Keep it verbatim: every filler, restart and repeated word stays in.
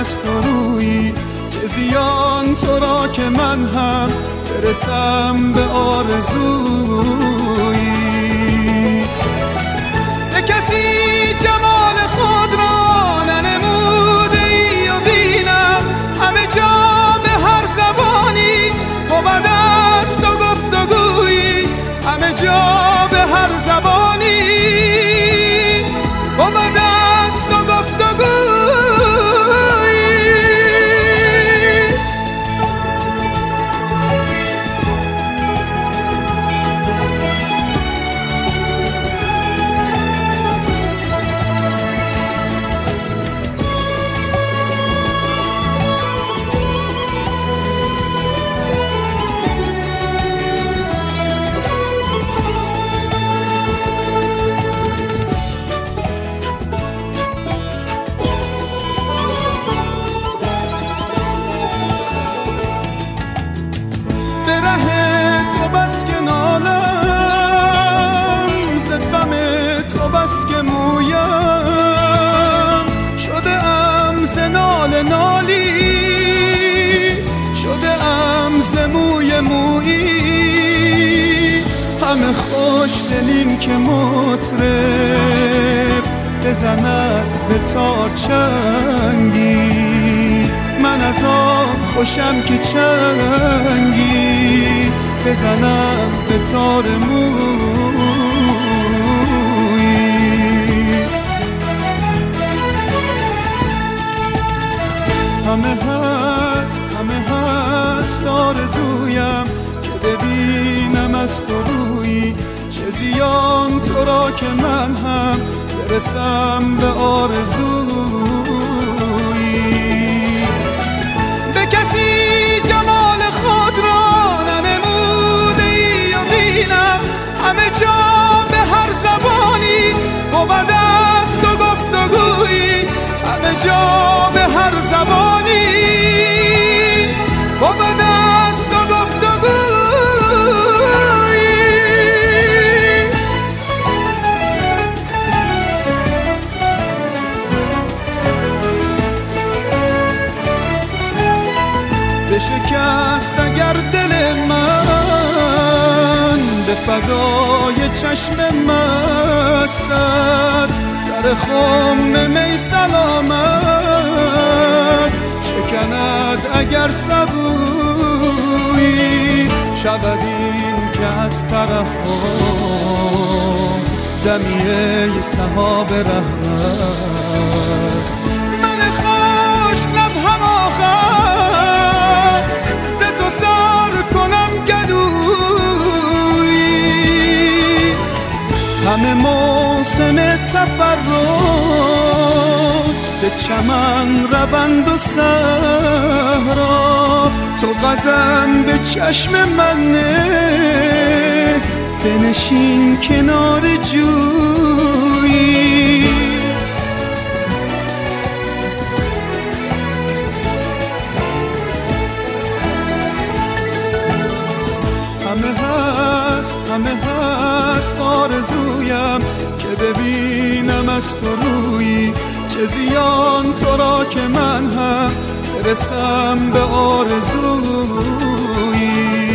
از تو رویی، چه زیان تو را که من هم برسم به آرزویی. به کسی جمال خود را ننموده ای و بینم، همه جا به هر زبانی بود است و گفتگویی، همه جا به هر زبانی بود است و گفتگویی. بس که مویم شده ام ز ناله نالی، شده ام ز موی مویی، همه خوش دلیم که مطرب بزند به تار چنگی، من از آن خوشم که چنگی بزنم به تار موی. همه هست همه هست آرزویم که ببینم از تو رویی، چه زیان تو را که من هم برسم به آرزویی. به کسی جمال خود را ننموده ای و بینم، همه جا به هر زبانی بود است و گفتگویی، همه جا به هر زبانی بود است و گفتگویی. بشکست اگر دل من به فدای چشم مستت، سر خم می سلامت شکند اگر سبویی، شود این که از ترحم دمیه سحاب رحمت، من خشک لب هم آخر ز تو تر کنم گلویی. همه موسم تفرد به چمن روند و صحرا، تو قدم به چشم من نه، بنشین کنار جویی. همه هست همه هست آرزویم که ببینم از تو رویی، چه زیان تو را که من هم برسم به آرزویی.